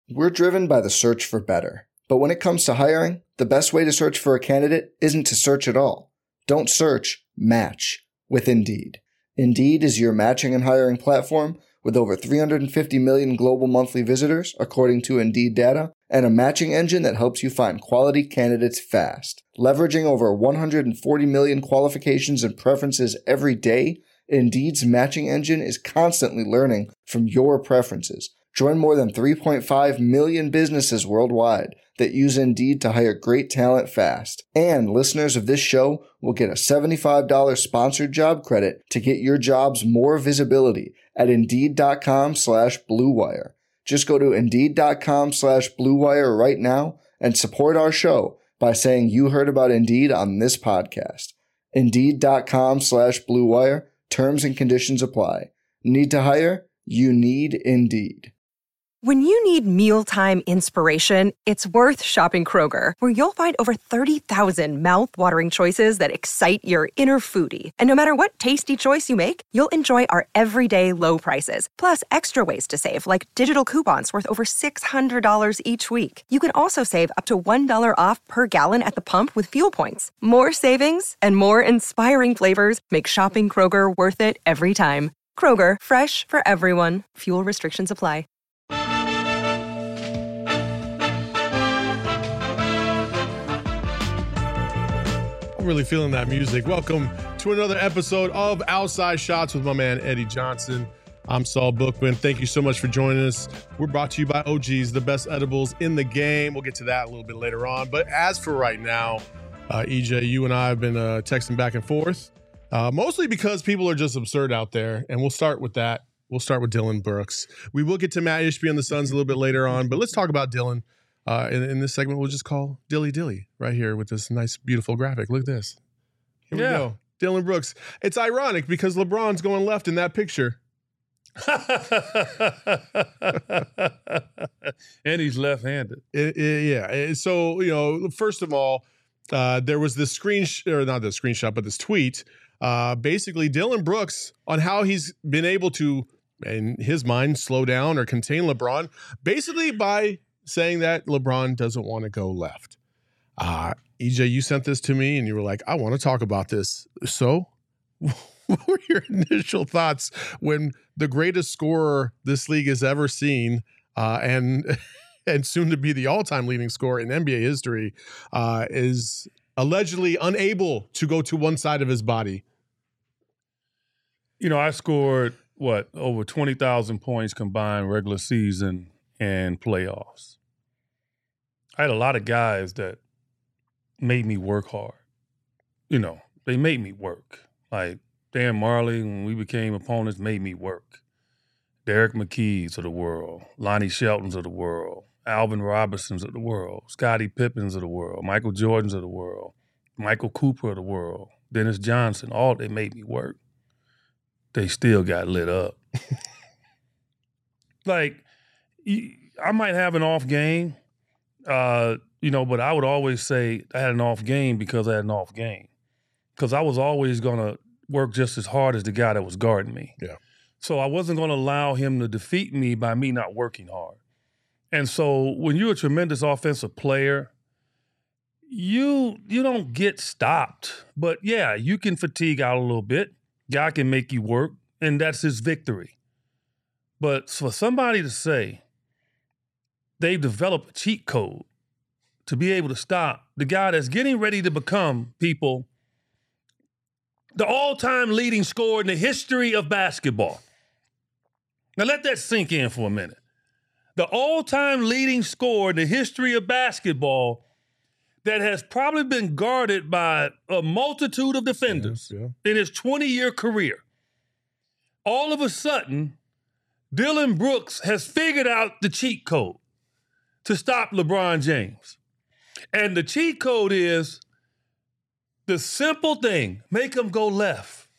We're driven by the search for better. But when it comes to hiring, the best way to search for a candidate isn't to search at all. Don't search, match with Indeed. Indeed is your matching and hiring platform with over 350 million global monthly visitors, according to Indeed data, and a matching engine that helps you find quality candidates fast. Leveraging over 140 million qualifications and preferences every day, Indeed's matching engine is constantly learning from your preferences. Join more than 3.5 million businesses worldwide that use Indeed to hire great talent fast. And listeners of this show will get a $75 sponsored job credit to get your jobs more visibility at Indeed.com/Blue Wire. Just go to Indeed.com/Blue Wire right now and support our show by saying you heard about Indeed on this podcast. Indeed.com/Blue Wire. Terms and conditions apply. Need to hire? You need Indeed. When you need mealtime inspiration, it's worth shopping Kroger, where you'll find over 30,000 mouth-watering choices that excite your inner foodie. And no matter what tasty choice you make, you'll enjoy our everyday low prices, plus extra ways to save, like digital coupons worth over $600 each week. You can also save up to $1 off per gallon at the pump with fuel points. More savings and more inspiring flavors make shopping Kroger worth it every time. Kroger, fresh for everyone. Fuel restrictions apply. Really feeling that music. Welcome to another episode of Outside Shots with my man Eddie Johnson. I'm Saul Bookman. Thank you so much for joining us. We're brought to you by OG's, the best edibles in the game. We'll get to that a little bit later on. But as for right now, EJ, you and I have been texting back and forth, mostly because people are just absurd out there. And we'll start with that. We'll start with Dillon Brooks. We will get to Matt Ishbia and the Suns a little bit later on, but let's talk about Dillon. In this segment, we'll just call Dilly Dilly right here with this nice, beautiful graphic. Look at this. Here we go. Dillon Brooks. It's ironic because LeBron's going left in that picture. And he's left-handed. Yeah. So, first of all, there was this not the screenshot, but this tweet. Basically, Dillon Brooks on how he's been able to, in his mind, slow down or contain LeBron, basically by saying that LeBron doesn't want to go left. EJ, you sent this to me and you were like, I want to talk about this. So what were your initial thoughts when the greatest scorer this league has ever seen and soon to be the all-time leading scorer in NBA history is allegedly unable to go to one side of his body? I scored, over 20,000 points combined regular season and playoffs. I had a lot of guys that made me work hard. They made me work. Like Dan Marley, when we became opponents, made me work. Derek McKees of the world, Lonnie Sheltons of the world, Alvin Robertsons of the world, Scottie Pippens of the world, Michael Jordans of the world, Michael Cooper of the world, Dennis Johnson, all they made me work. They still got lit up. Like, I might have an off game, but I would always say I had an off game because I had an off game. Because I was always going to work just as hard as the guy that was guarding me. Yeah. So I wasn't going to allow him to defeat me by me not working hard. And so when you're a tremendous offensive player, you don't get stopped. But, yeah, you can fatigue out a little bit. Guy can make you work, and that's his victory. But for somebody to say they've developed a cheat code to be able to stop the guy that's getting ready to become, people, the all-time leading scorer in the history of basketball. Now let that sink in for a minute. The all-time leading scorer in the history of basketball that has probably been guarded by a multitude of defenders in his 20-year career. All of a sudden, Dillon Brooks has figured out the cheat code to stop LeBron James. And the cheat code is the simple thing, make him go left.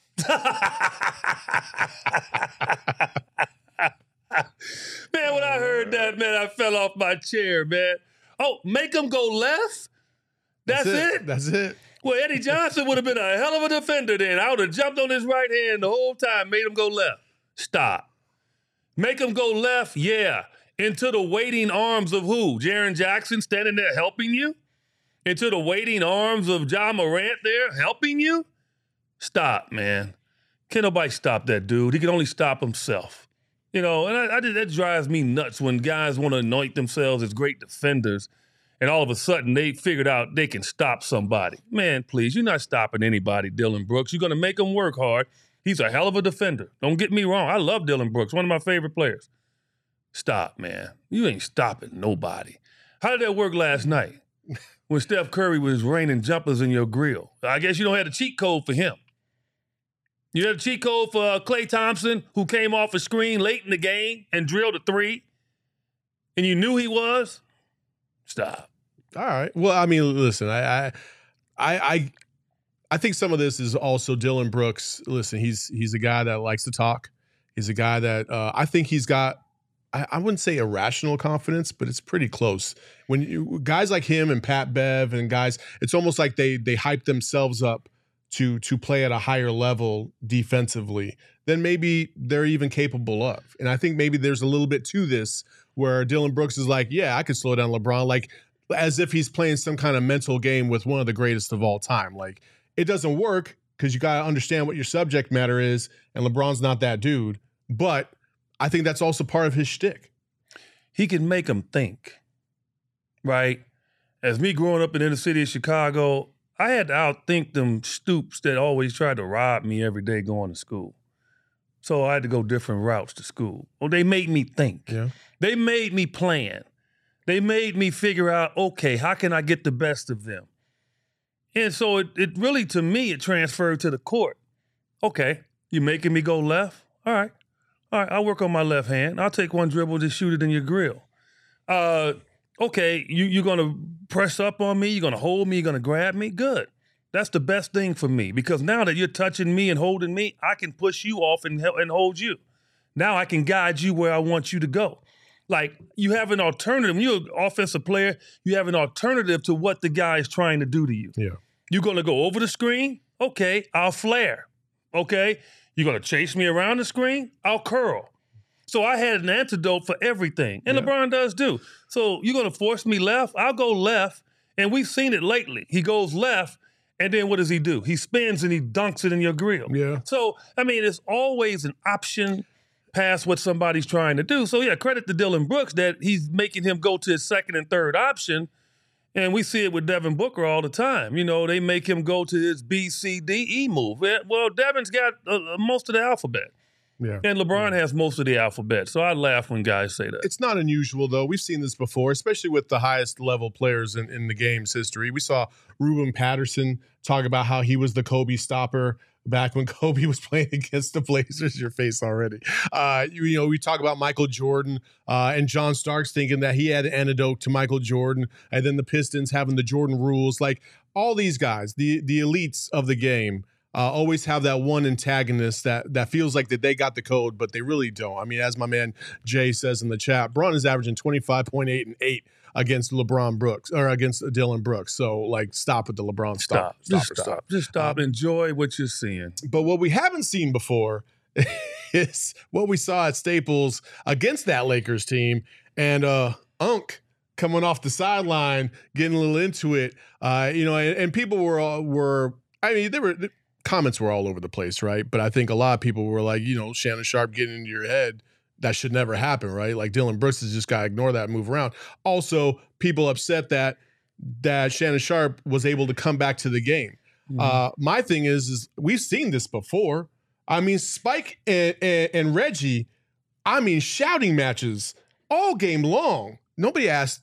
Man, when I heard that, man, I fell off my chair, man. Oh, make him go left? That's it? That's it. Well, Eddie Johnson would have been a hell of a defender then. I would have jumped on his right hand the whole time, made him go left. Stop. Make him go left? Yeah. Into the waiting arms of who? Jaren Jackson standing there helping you? Into the waiting arms of Ja Morant there helping you? Stop, man. Can't nobody stop that dude. He can only stop himself. You know, and that drives me nuts when guys want to anoint themselves as great defenders and all of a sudden they figured out they can stop somebody. Man, please, you're not stopping anybody, Dillon Brooks. You're going to make him work hard. He's a hell of a defender. Don't get me wrong. I love Dillon Brooks, one of my favorite players. Stop, man. You ain't stopping nobody. How did that work last night when Steph Curry was raining jumpers in your grill? I guess you don't have a cheat code for him. You had a cheat code for Klay Thompson, who came off a screen late in the game and drilled a three, and you knew he was? Stop. All right. Well, I mean, listen, I think some of this is also Dillon Brooks. Listen, he's a guy that likes to talk. He's a guy that I think he's got, I wouldn't say irrational confidence, but it's pretty close. When guys like him and Pat Bev and guys, it's almost like they hype themselves up to play at a higher level defensively than maybe they're even capable of. And I think maybe there's a little bit to this where Dillon Brooks is like, yeah, I could slow down LeBron, like as if he's playing some kind of mental game with one of the greatest of all time. Like, it doesn't work because you got to understand what your subject matter is, and LeBron's not that dude. But I think that's also part of his shtick. He can make them think, right? As me growing up in the inner city of Chicago, I had to outthink them stoops that always tried to rob me every day going to school. So I had to go different routes to school. Well, they made me think. Yeah. They made me plan. They made me figure out, okay, how can I get the best of them? And so it really, to me, it transferred to the court. Okay, you making me go left? All right, I'll work on my left hand. I'll take one dribble, just shoot it in your grill. Okay, you're going to press up on me, you're going to hold me, you're going to grab me? Good. That's the best thing for me because now that you're touching me and holding me, I can push you off and hold you. Now I can guide you where I want you to go. Like, you have an alternative. When you're an offensive player, you have an alternative to what the guy is trying to do to you. Yeah. You're going to go over the screen? Okay, I'll flare. Okay? You're going to chase me around the screen? I'll curl. So I had an antidote for everything. And LeBron does too. So you're going to force me left? I'll go left. And we've seen it lately. He goes left, and then what does he do? He spins and he dunks it in your grill. Yeah. So, I mean, it's always an option past what somebody's trying to do. So, yeah, credit to Dillon Brooks that he's making him go to his second and third option. And we see it with Devin Booker all the time. You know, they make him go to his B, C, D, E move. Well, Devin's got most of the alphabet. Yeah. And LeBron has most of the alphabet. So I laugh when guys say that. It's not unusual, though. We've seen this before, especially with the highest level players in the game's history. We saw Ruben Patterson talk about how he was the Kobe stopper back when Kobe was playing against the Blazers. Your face already. We talk about Michael Jordan and John Starks thinking that he had an antidote to Michael Jordan, and then the Pistons having the Jordan rules. Like, all these guys, the elites of the game, always have that one antagonist that feels like that they got the code, but they really don't. I mean, as my man Jay says in the chat, Braun is averaging 25.8 and 8 against LeBron Brooks or against Dillon Brooks. So, like, stop with the LeBron stop. Just stop. Enjoy what you're seeing. But what we haven't seen before is what we saw at Staples against that Lakers team, and Unk coming off the sideline, getting a little into it. And people were. I mean, the comments were all over the place, right? But I think a lot of people were like, Shannon Sharpe getting into your head. That should never happen, right? Like, Dillon Brooks has just got to ignore that and move around. Also, people upset that Shannon Sharpe was able to come back to the game. Mm-hmm. My thing is we've seen this before. I mean, Spike and Reggie, shouting matches all game long. Nobody asked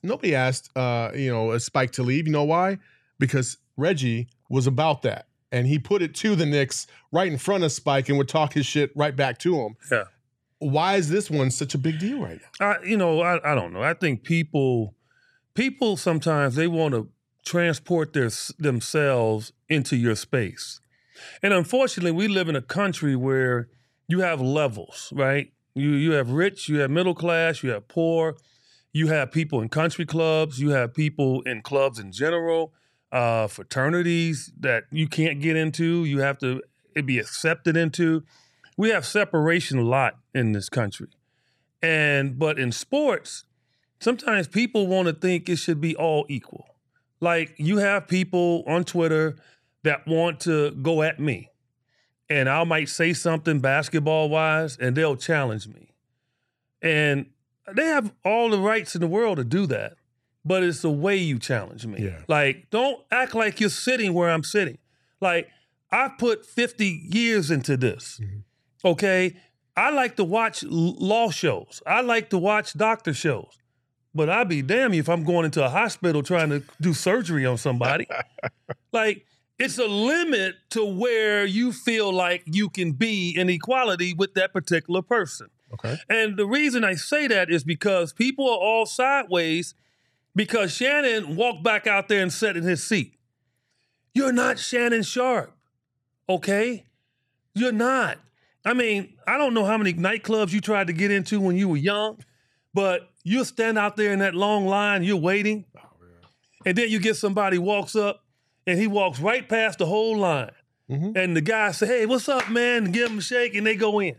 Spike to leave. You know why? Because Reggie was about that. And he put it to the Knicks right in front of Spike and would talk his shit right back to him. Yeah. Why is this one such a big deal right now? I don't know. I think people sometimes they want to transport themselves into your space. And unfortunately, we live in a country where you have levels, right? You have rich, you have middle class, you have poor, you have people in country clubs, you have people in clubs in general. Fraternities that you can't get into, you have to be accepted into. We have separation a lot in this country. But in sports, sometimes people want to think it should be all equal. Like you have people on Twitter that want to go at me, and I might say something basketball-wise, and they'll challenge me. And they have all the rights in the world to do that, but it's the way you challenge me. Yeah. Like, don't act like you're sitting where I'm sitting. Like, I put 50 years into this, okay? I like to watch law shows. I like to watch doctor shows. But I'd be damn you if I'm going into a hospital trying to do surgery on somebody. Like, it's a limit to where you feel like you can be in equality with that particular person. Okay. And the reason I say that is because people are all sideways because Shannon walked back out there and sat in his seat. You're not Shannon Sharpe, okay? You're not. I mean, I don't know how many nightclubs you tried to get into when you were young, but you'll stand out there in that long line, you're waiting, and then you get somebody walks up, and he walks right past the whole line. And the guy say, hey, what's up, man? And give him a shake, and they go in.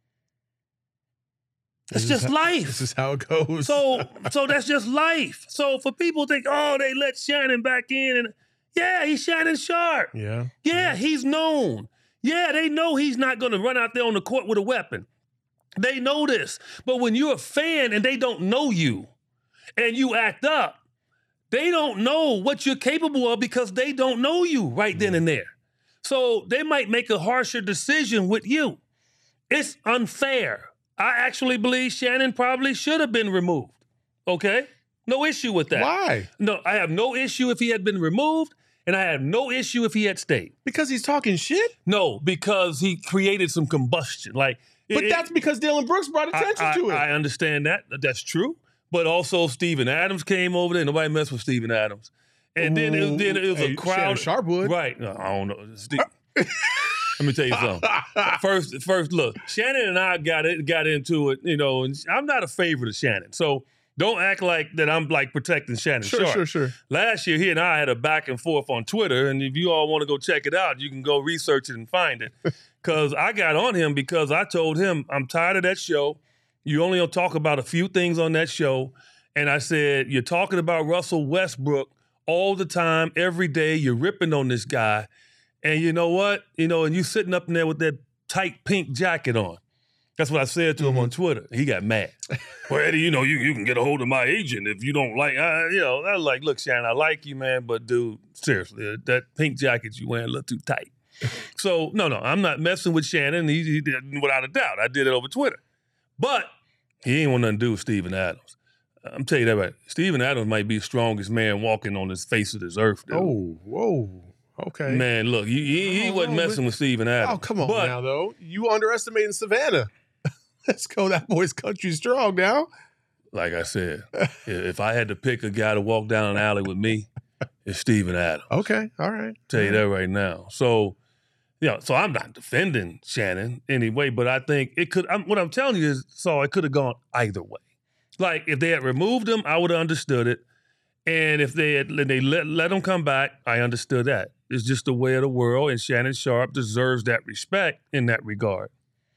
It's just life. This is how it goes. So that's just life. So for people to think, oh, they let Shannon back in, and yeah, he's Shannon Sharpe. Yeah. He's known. Yeah, they know he's not going to run out there on the court with a weapon. They know this. But when you're a fan and they don't know you and you act up, they don't know what you're capable of because they don't know you right then and there. So they might make a harsher decision with you. It's unfair. I actually believe Shannon probably should have been removed. Okay? No issue with that. Why? No, I have no issue if he had been removed, and I have no issue if he had stayed. Because he's talking shit? No, because he created some combustion. But that's because Dylan Brooks brought attention to it. I understand that. That's true. But also Steven Adams came over there. Nobody messed with Steven Adams. And then it was a crowd. Shannon Sharpe would. Right. No, I don't know. Let me tell you something. First, look, Shannon and I got into it, and I'm not a favorite of Shannon. So don't act like that I'm like protecting Shannon Sharpe. Sure. Last year, he and I had a back and forth on Twitter, and if you all want to go check it out, you can go research it and find it. Because I got on him because I told him, I'm tired of that show. You only will talk about a few things on that show. And I said, you're talking about Russell Westbrook all the time, every day. You're ripping on this guy. And you know what? And you sitting up in there with that tight pink jacket on. That's what I said to him on Twitter. He got mad. Well, Eddie, you can get a hold of my agent if you don't like, I was like, look, Shannon, I like you, man, but dude, seriously, that pink jacket you wearing look too tight. So, no, I'm not messing with Shannon. He did, without a doubt. I did it over Twitter. But he ain't want nothing to do with Steven Adams. I'm telling you that right. Steven Adams might be the strongest man walking on this face of this earth, dude. Oh, whoa. Okay. Man, look, he wasn't messing with Steven Adams. Oh, come on now, though. You underestimating Savannah. Let's go. That boy's country strong now. Like I said, if I had to pick a guy to walk down an alley with me, it's Steven Adams. Okay. All right. Tell you that right now. So, so I'm not defending Shannon anyway, but I think it could, what I'm telling you is, it could have gone either way. Like, if they had removed him, I would have understood it. And if they let him come back, I understood that. It's just the way of the world, and Shannon Sharpe deserves that respect in that regard.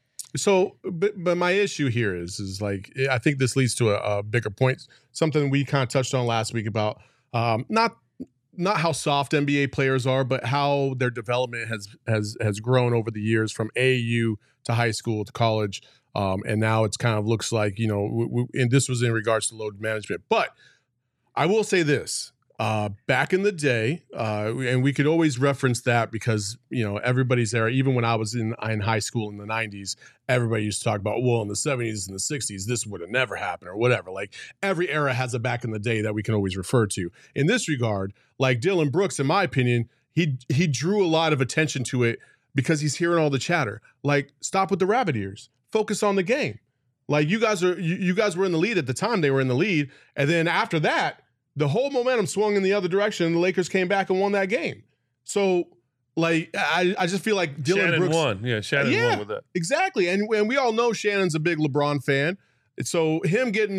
So, but my issue here is like, I think this leads to a bigger point, something we kind of touched on last week about not how soft NBA players are, but how their development has grown over the years from AAU to high school to college, and now it's kind of looks like, and this was in regards to load management. But I will say this. Back in the day, and we could always reference that because, everybody's there. Even when I was in high school in the 90s, everybody used to talk about, well, in the 70s and the 60s, this would have never happened or whatever. Like, every era has a back in the day that we can always refer to. In this regard, like Dylan Brooks, in my opinion, he drew a lot of attention to it because he's hearing all the chatter. Like, stop with the rabbit ears. Focus on the game. Like, you guys were in the lead at the time. They were in the lead. And then after that, the whole momentum swung in the other direction, and the Lakers came back and won that game. So, like, I just feel like Dylan Brooks won. Yeah, Shannon won with that. Exactly. And we all know Shannon's a big LeBron fan. So him getting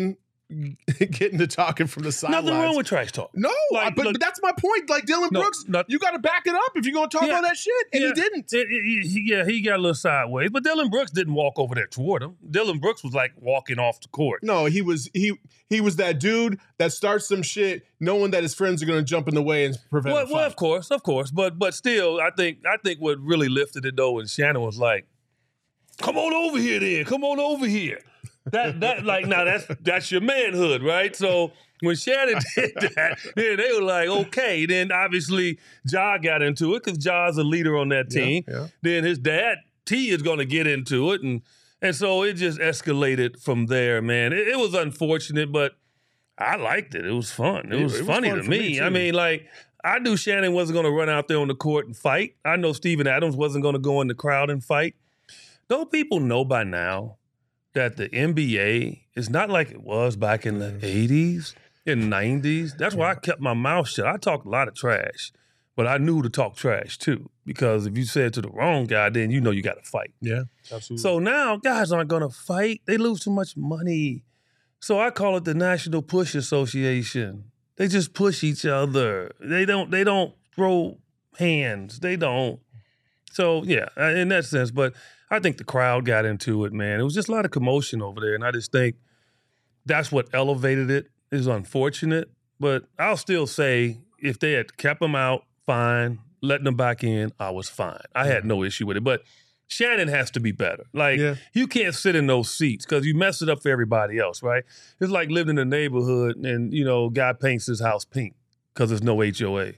getting to talking from the sidelines. Nothing wrong with trash talk. No, Like, but that's my point. Like Dylan Brooks, you got to back it up if you're going to talk all that shit, and he didn't. He got a little sideways, but Dylan Brooks didn't walk over there toward him. Dylan Brooks was like walking off the court. No, he was that dude that starts some shit, knowing that his friends are going to jump in the way and prevent. Well, of course, but still, I think what really lifted it though, and Shannon was like, "Come on over here, then. Come on over here." That like now that's your manhood, right? So when Shannon did that, then they were like, okay. Then obviously Ja got into it because Ja's a leader on that team. Yeah. Then his dad T is going to get into it, and so it just escalated from there, man. It was unfortunate, but I liked it. It was fun. It was funny to me. I mean, like I knew Shannon wasn't going to run out there on the court and fight. I know Steven Adams wasn't going to go in the crowd and fight. Don't people know by now that the NBA is not like it was back in the 80s and 90s? That's why I kept my mouth shut. I talked a lot of trash, but I knew to talk trash too, because if you say it to the wrong guy, then you know you got to fight. Yeah, absolutely. So now guys aren't going to fight. They lose too much money. So I call it the National Push Association. They just push each other. They don't throw hands. They don't. So yeah, in that sense, but I think the crowd got into it, man. It was just a lot of commotion over there, and I just think that's what elevated it. It's unfortunate, but I'll still say if they had kept them out, fine. Letting them back in, I was fine. I had no issue with it, but Shannon has to be better. Like, you can't sit in those seats because you mess it up for everybody else, right? It's like living in a neighborhood and, guy paints his house pink because there's no HOA.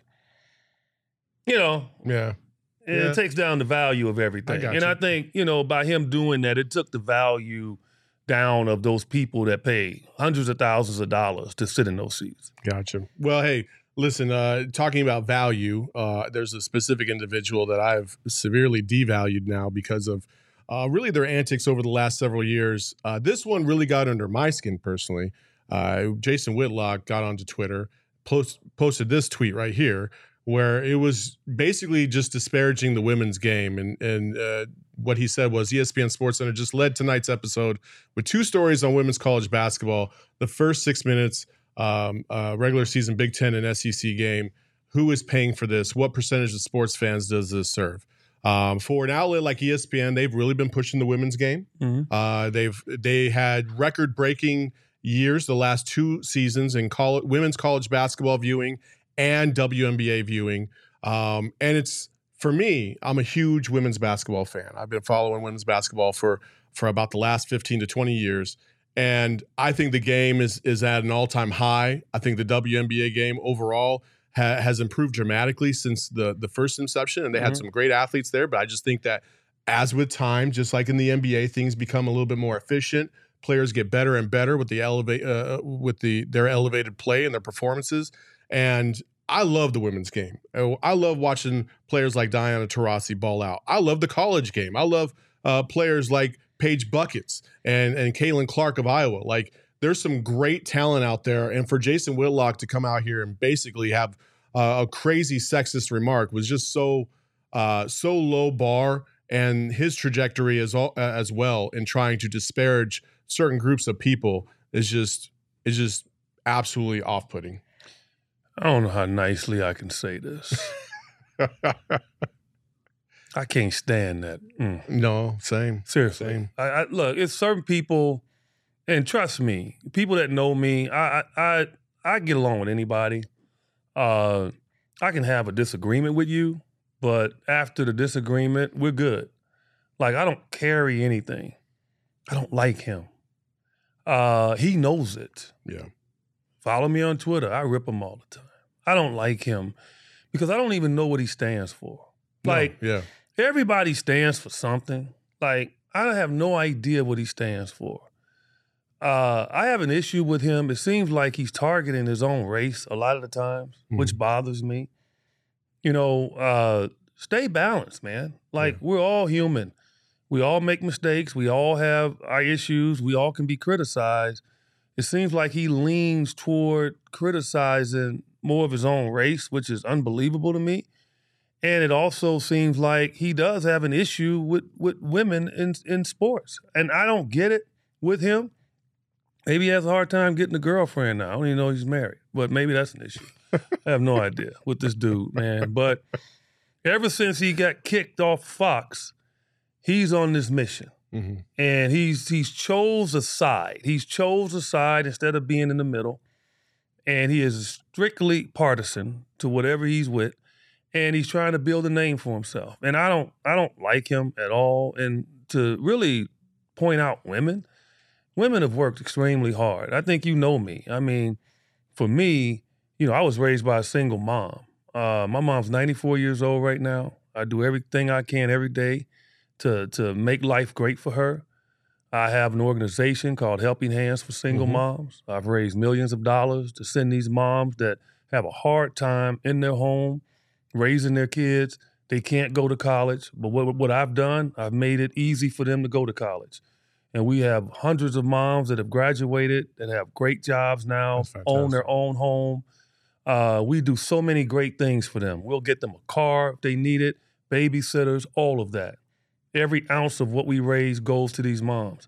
Yeah. It takes down the value of everything. I think, by him doing that, it took the value down of those people that pay hundreds of thousands of dollars to sit in those seats. Gotcha. Well, hey, listen, talking about value, there's a specific individual that I've severely devalued now because of really their antics over the last several years. This one really got under my skin personally. Jason Whitlock got onto Twitter, posted this tweet right here, where it was basically just disparaging the women's game. And what he said was ESPN SportsCenter just led tonight's episode with 2 stories on women's college basketball. The first 6 minutes, regular season Big Ten and SEC game. Who is paying for this? What percentage of sports fans does this serve? For an outlet like ESPN, they've really been pushing the women's game. Mm-hmm. They had record-breaking years the last 2 seasons in women's college basketball viewing and WNBA viewing. And it's, for me, I'm a huge women's basketball fan. I've been following women's basketball for about the last 15 to 20 years. And I think the game is at an all-time high. I think the WNBA game overall has improved dramatically since the first inception, and they had some great athletes there. But I just think that as with time, just like in the NBA, things become a little bit more efficient. Players get better and better with their elevated play and their performances. And I love the women's game. I love watching players like Diana Taurasi ball out. I love the college game. I love players like Paige Buckets and Caitlin Clark of Iowa. Like, there's some great talent out there. And for Jason Whitlock to come out here and basically have a crazy sexist remark was just so low bar. And his trajectory as well in trying to disparage certain groups of people is just absolutely off-putting. I don't know how nicely I can say this. I can't stand that. No, same. Seriously. Same. I look, it's certain people, and trust me, people that know me, I get along with anybody. I can have a disagreement with you, but after the disagreement, we're good. Like, I don't carry anything. I don't like him. He knows it. Yeah. Follow me on Twitter. I rip him all the time. I don't like him because I don't even know what he stands for. Like, everybody stands for something. Like, I have no idea what he stands for. I have an issue with him. It seems like he's targeting his own race a lot of the times, which bothers me. Stay balanced, man. Like, we're all human. We all make mistakes. We all have our issues. We all can be criticized. It seems like he leans toward criticizing more of his own race, which is unbelievable to me. And it also seems like he does have an issue with women in sports. And I don't get it with him. Maybe he has a hard time getting a girlfriend now. I don't even know he's married, but maybe that's an issue. I have no idea with this dude, man. But ever since he got kicked off Fox, he's on this mission. Mm-hmm. And he's chose a side. He's chose a side instead of being in the middle. And he is strictly partisan to whatever he's with. And he's trying to build a name for himself. And I don't like him at all. And to really point out women have worked extremely hard. I think you know me. I mean, for me, I was raised by a single mom. My mom's 94 years old right now. I do everything I can every day to make life great for her. I have an organization called Helping Hands for Single Moms. I've raised millions of dollars to send these moms that have a hard time in their home, raising their kids. They can't go to college. But what I've done, I've made it easy for them to go to college. And we have hundreds of moms that have graduated, that have great jobs now, own their own home. We do so many great things for them. We'll get them a car if they need it, babysitters, all of that. Every ounce of what we raise goes to these moms.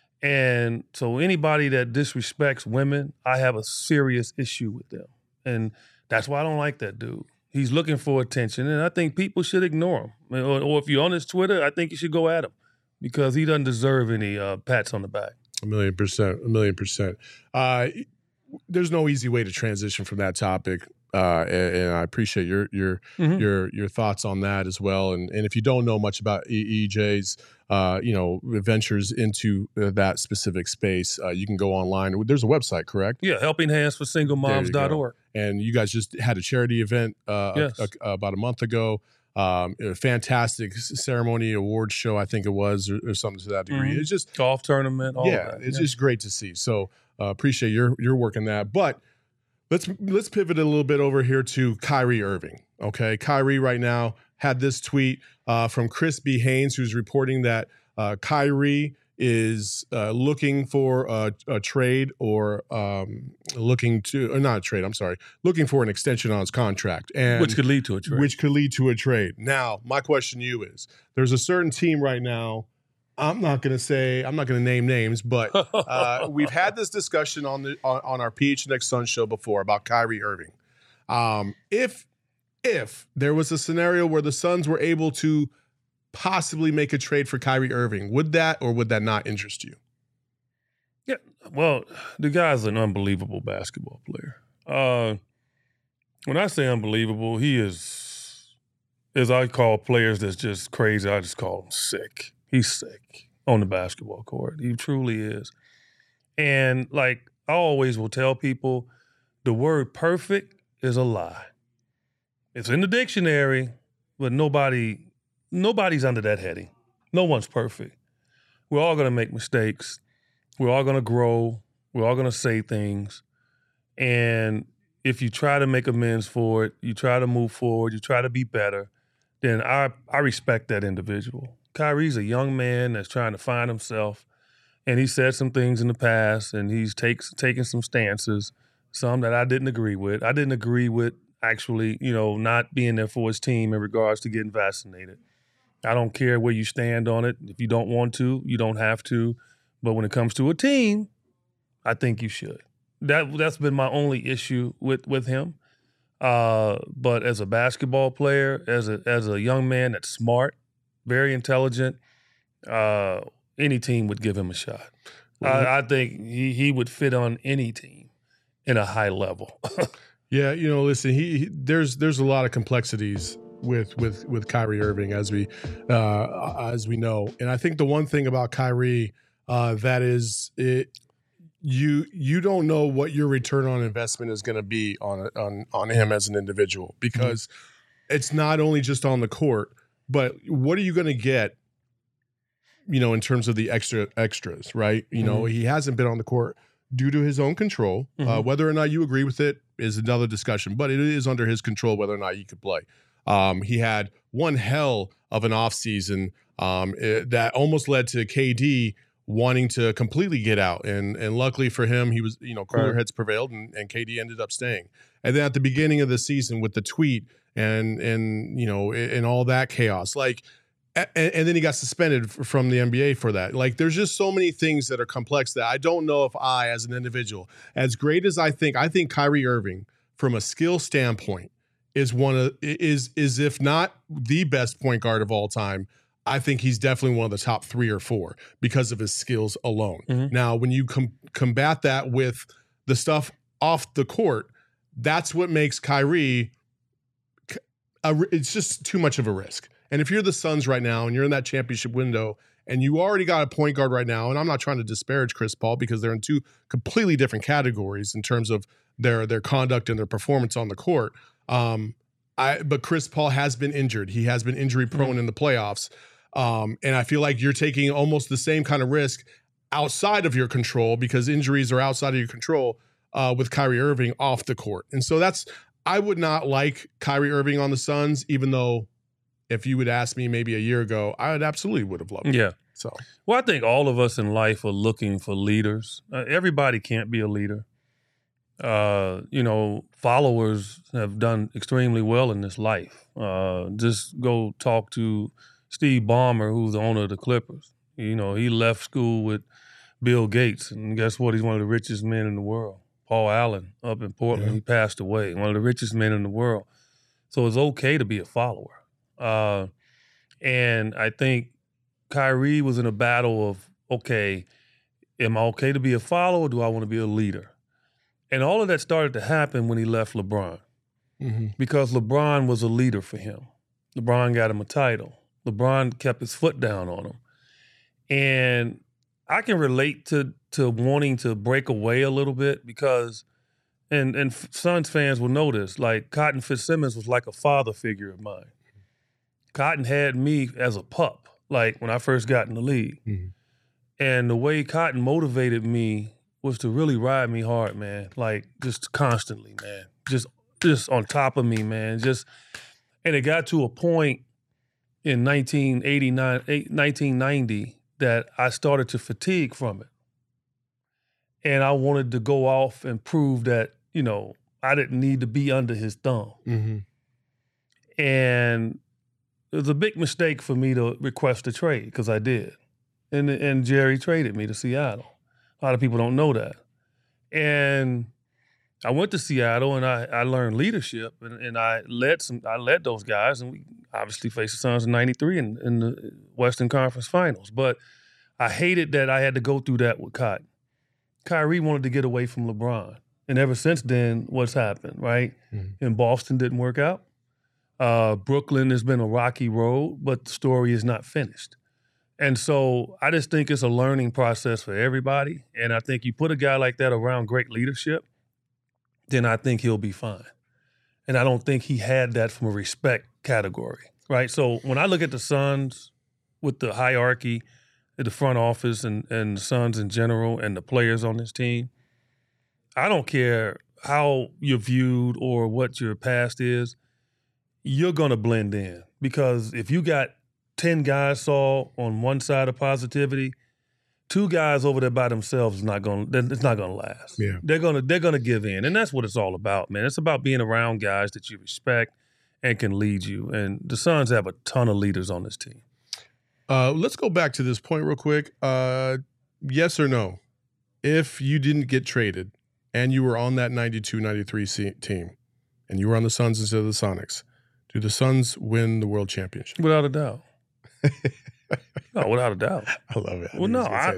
And so anybody that disrespects women, I have a serious issue with them. And that's why I don't like that dude. He's looking for attention, and I think people should ignore him. Or if you're on his Twitter, I think you should go at him because he doesn't deserve any pats on the back. 1,000,000%. There's no easy way to transition from that topic. And I appreciate your thoughts on that as well. And if you don't know much about EJ's ventures into that specific space, you can go online. There's a website, correct? Yeah, helpinghandsforsinglemoms.org. And you guys just had a charity event Yes. about a month ago. A fantastic ceremony, award show, I think it was, or something to that degree. It's just golf tournament. All of that. It's just great to see. So appreciate your work in that. But let's pivot a little bit over here to Kyrie Irving. Okay, Kyrie right now had this tweet from Chris B. Haynes, who's reporting that Kyrie is looking for a trade or looking for an extension on his contract, and which could lead to a trade. Now, my question to you is: there's a certain team right now. I'm not going to name names, but we've had this discussion on our PHNX Sun show before about Kyrie Irving. If there was a scenario where the Suns were able to possibly make a trade for Kyrie Irving, would that or would that not interest you? Yeah, well, the guy's an unbelievable basketball player. When I say unbelievable, he is, as I call players that's just crazy, I just call him sick. He's sick on the basketball court. He truly is. And like I always will tell people, the word perfect is a lie. It's in the dictionary, but nobody's under that heading. No one's perfect. We're all going to make mistakes. We're all going to grow. We're all going to say things. And if you try to make amends for it, you try to move forward, you try to be better, then I respect that individual. Kyrie's a young man that's trying to find himself, and he said some things in the past, and he's taken some stances, some that I didn't agree with. I didn't agree with actually, not being there for his team in regards to getting vaccinated. I don't care where you stand on it. If you don't want to, you don't have to. But when it comes to a team, I think you should. That's been my only issue with him. But as a basketball player, as a young man that's smart, very intelligent, any team would give him a shot. I think he would fit on any team in a high level. Yeah, listen, there's a lot of complexities with Kyrie Irving as we know, and I think the one thing about Kyrie that is you don't know what your return on investment is going to be on him as an individual, because it's not only just on the court, but what are you going to get, in terms of the extras, right? He hasn't been on the court due to his own control. Whether or not you agree with it is another discussion, but it is under his control whether or not he could play. He had one hell of an offseason that almost led to KD wanting to completely get out. And luckily for him, he was, cooler heads prevailed and KD ended up staying. And then at the beginning of the season with the tweet and all that chaos, like And then he got suspended from the NBA for that. Like, there's just so many things that are complex that I don't know if I, as an individual, as great as I think Kyrie Irving, from a skill standpoint, is if not the best point guard of all time. I think he's definitely one of the top 3 or 4 because of his skills alone. Mm-hmm. Now, when you combat that with the stuff off the court, that's what makes Kyrie. It's just too much of a risk. And if you're the Suns right now and you're in that championship window and you already got a point guard right now, and I'm not trying to disparage Chris Paul because they're in 2 completely different categories in terms of their conduct and their performance on the court. But Chris Paul has been injured. He has been injury prone in the playoffs. And I feel like you're taking almost the same kind of risk outside of your control because injuries are outside of your control with Kyrie Irving off the court. And so I would not like Kyrie Irving on the Suns, even though if you would ask me maybe a year ago, I absolutely would have loved it. Yeah. So, well, I think all of us in life are looking for leaders. Everybody can't be a leader. Followers have done extremely well in this life. Just go talk to Steve Ballmer, who's the owner of the Clippers. He left school with Bill Gates, and guess what? He's one of the richest men in the world. Paul Allen up in Portland, he passed away, one of the richest men in the world. So it's okay to be a follower. And I think Kyrie was in a battle of, okay, am I okay to be a follower or do I want to be a leader? And all of that started to happen when he left LeBron because LeBron was a leader for him. LeBron got him a title. LeBron kept his foot down on him. And I can relate to wanting to break away a little bit because, and Suns fans will know this, like Cotton Fitzsimmons was like a father figure of mine. Cotton had me as a pup, like when I first got in the league. Mm-hmm. And the way Cotton motivated me was to really ride me hard, man. Like just constantly, man. Just on top of me, man. And it got to a point in 1990 that I started to fatigue from it. And I wanted to go off and prove that, I didn't need to be under his thumb. Mm-hmm. And it was a big mistake for me to request a trade because I did. And Jerry traded me to Seattle. A lot of people don't know that. And I went to Seattle and I learned leadership and I led those guys, and we obviously faced the Suns in '93 in the Western Conference Finals. But I hated that I had to go through that with Cotton. Kyrie wanted to get away from LeBron. And ever since then, what's happened, right? Mm-hmm. In Boston didn't work out. Brooklyn has been a rocky road, but the story is not finished. And so I just think it's a learning process for everybody. And I think you put a guy like that around great leadership, then I think he'll be fine. And I don't think he had that from a respect category, right? So when I look at the Suns with the hierarchy at the front office and the Suns in general and the players on this team, I don't care how you're viewed or what your past is, you're going to blend in. Because if you got 10 guys on one side of positivity, 2 guys over there by themselves it's not going to last. Yeah. They're going to give in. And that's what it's all about, man. It's about being around guys that you respect and can lead you. And the Suns have a ton of leaders on this team. Let's go back to this point real quick. Yes or no? If you didn't get traded and you were on that 92-93 team and you were on the Suns instead of the Sonics, do the Suns win the world championship? Without a doubt. No, without a doubt. I love it. Well,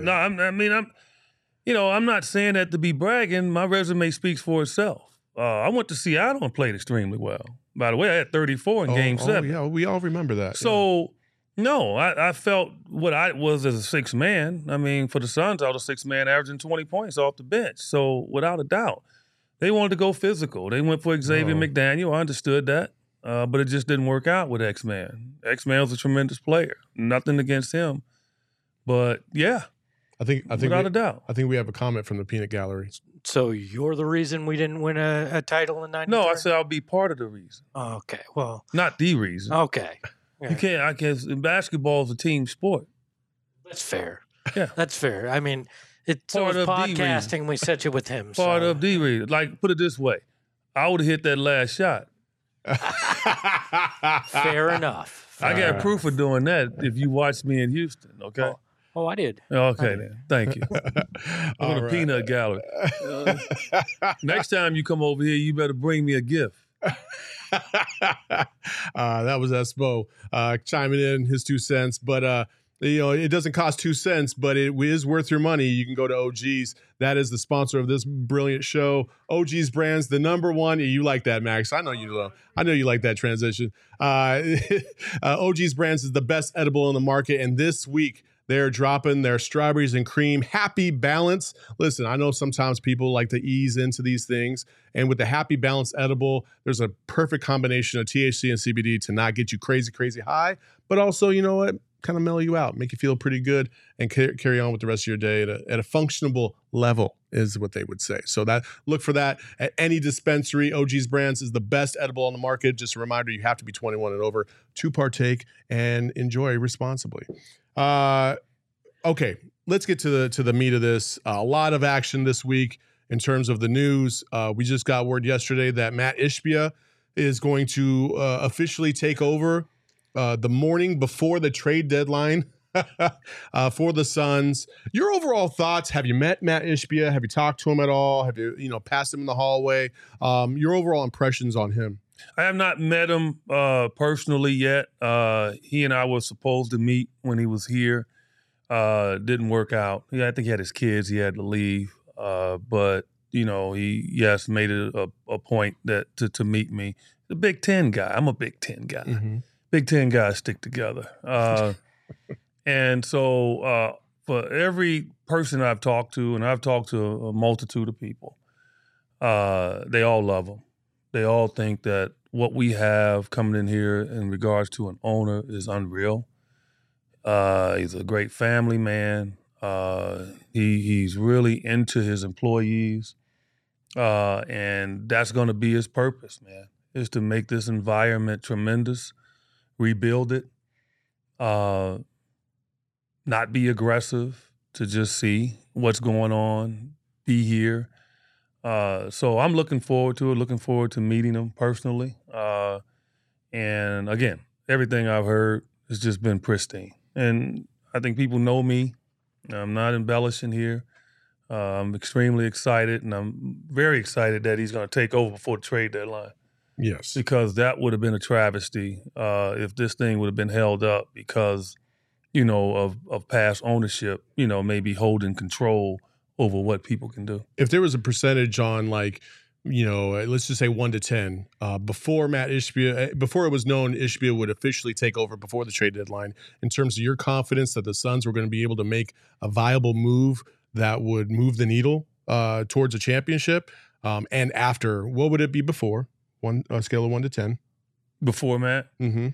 I'm not saying that to be bragging. My resume speaks for itself. I went to Seattle and played extremely well. By the way, I had 34 in Game 7. Yeah, we all remember that. So, no, I felt what I was as a sixth man. I mean, for the Suns, I was a sixth man averaging 20 points off the bench. So, without a doubt, they wanted to go physical. They went for Xavier McDaniel. I understood that. But it just didn't work out with X-Man. X-Man was a tremendous player. Nothing against him. But, yeah, I think without a doubt. I think we have a comment from the Peanut Gallery. So you're the reason we didn't win a title in '93? No, I said I'll be part of the reason. Oh, okay, well. Not the reason. Okay. Yeah. Basketball is a team sport. That's fair. Yeah. That's fair. I mean, it's podcasting. We set you with him. Part of the reason. Like, put it this way. I would have hit that last shot. Fair enough. I got proof of doing that if you watched me in Houston, okay? Oh, I did. Okay, then. Thank you. I'm in a peanut gallery. Next time you come over here, you better bring me a gift. That was Espo chiming in his 2 cents. But, it doesn't cost 2 cents, but it is worth your money. You can go to OG's. That is the sponsor of this brilliant show. OG's Brands, the number one. You like that, Max. I know you like that transition. OG's Brands is the best edible on the market. And this week, they're dropping their strawberries and cream Happy Balance. Listen, I know sometimes people like to ease into these things. And with the Happy Balance edible, there's a perfect combination of THC and CBD to not get you crazy, crazy high. But also, you know what? Kind of mellow you out, make you feel pretty good, and carry on with the rest of your day at a functionable level is what they would say. So look for that at any dispensary. OG's Brands is the best edible on the market. Just a reminder, you have to be 21 and over to partake and enjoy responsibly. Okay, let's get to the meat of this. A lot of action this week in terms of the news. We just got word yesterday that Mat Ishbia is going to officially take over the morning before the trade deadline for the Suns. Your overall thoughts? Have you met Mat Ishbia? Have you talked to him at all? Have you passed him in the hallway? Your overall impressions on him? I have not met him personally yet. He and I were supposed to meet when he was here. Didn't work out. I think he had his kids. He had to leave. But he made it a point that to meet me. The Big Ten guy. I'm a Big Ten guy. Mm-hmm. Big Ten guys stick together. And so for every person I've talked to, and I've talked to a multitude of people, they all love him. They all think that what we have coming in here in regards to an owner is unreal. He's a great family man. He's really into his employees. And that's going to be his purpose, man, is to make this environment tremendous, rebuild it, not be aggressive, to just see what's going on, be here. So I'm looking forward to it, looking forward to meeting him personally. And again, everything I've heard has just been pristine. And I think people know me. I'm not embellishing here. I'm extremely excited, and I'm very excited that he's going to take over before the trade deadline. Yes. Because that would have been a travesty if this thing would have been held up because, of past ownership, maybe holding control over what people can do. If there was a percentage on let's just say 1 to 10, before Mat Ishbia, before it was known Ishbia would officially take over before the trade deadline, in terms of your confidence that the Suns were going to be able to make a viable move that would move the needle towards a championship, and after, what would it be before? A scale of 1 to 10. Before Matt? Mm-hmm.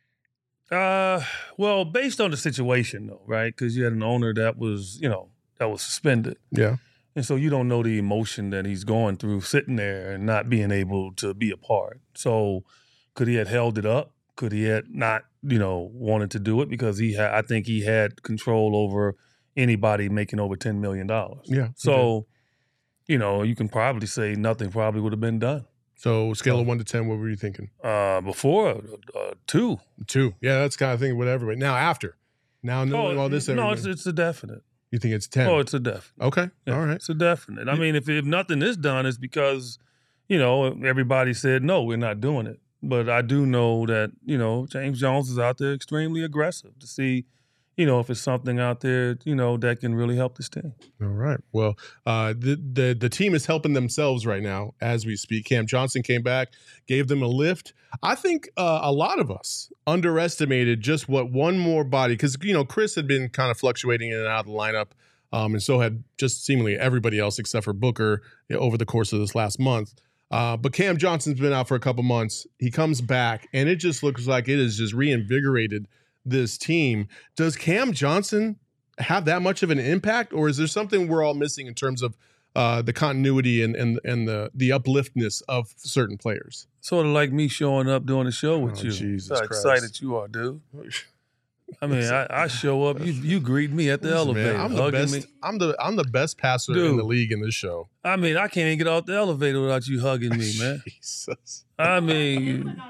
Well, based on the situation, though, right? Because you had an owner that was, that was suspended. Yeah. And so you don't know the emotion that he's going through sitting there and not being able to be a part. So could he have held it up? Could he have not, wanted to do it? Because I think he had control over anybody making over $10 million. Yeah. So, you can probably say nothing probably would have been done. So scale of 1 to 10, what were you thinking? Before, 2. 2. Yeah, that's kind of thinking with everybody. Now after. Now knowing all this. No, it's a definite. You think it's 10? Oh, it's a definite. Okay. Yeah, all right. It's a definite. I mean, if nothing is done, it's because, everybody said, no, we're not doing it. But I do know that, James Jones is out there extremely aggressive to see, if it's something out there, that can really help this team. All right. Well, the team is helping themselves right now as we speak. Cam Johnson came back, gave them a lift. I think a lot of us underestimated just what one more body, because, Chris had been kind of fluctuating in and out of the lineup, and so had just seemingly everybody else except for Booker over the course of this last month. But Cam Johnson's been out for a couple months. He comes back, and it just looks like it has just reinvigorated this team. Does Cam Johnson have that much of an impact, or is there something we're all missing in terms of the continuity and the upliftness of certain players? Sort of like me showing up doing a show with you. Jesus Christ. How excited you are, dude. I mean, I show up, you greet me at the elevator, man, hugging me. I'm the best passer in the league in this show. I mean, I can't even get off the elevator without you hugging me, man. Jesus. I mean,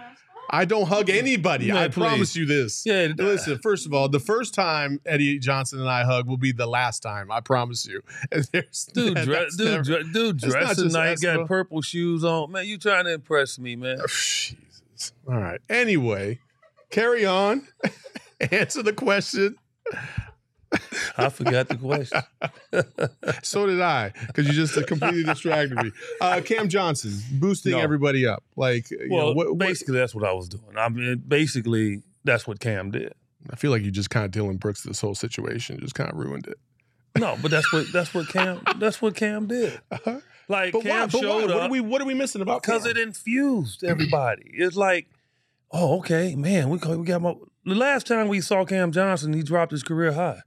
I don't hug anybody. Man, I please. promise you this. Yeah. Listen, first of all, the first time Eddie Johnson and I hug will be the last time. I promise you. Dude, dress tonight, got purple shoes on. Man, you trying to impress me, man. Oh, Jesus. All right. Anyway, carry on. Answer the question. I forgot the question. So did I, because you just completely distracted me. Cam Johnson boosting everybody up. Like, basically, that's what I was doing. I mean, basically, that's what Cam did. I feel like you just kind of Dylan Brooks this whole situation, just kind of ruined it. No, but that's what Cam did. Uh-huh. Like, but Cam showed up. What are we missing about Cam? Because it infused everybody. It's like, oh, okay, man, we got more. The last time we saw Cam Johnson, he dropped his career high.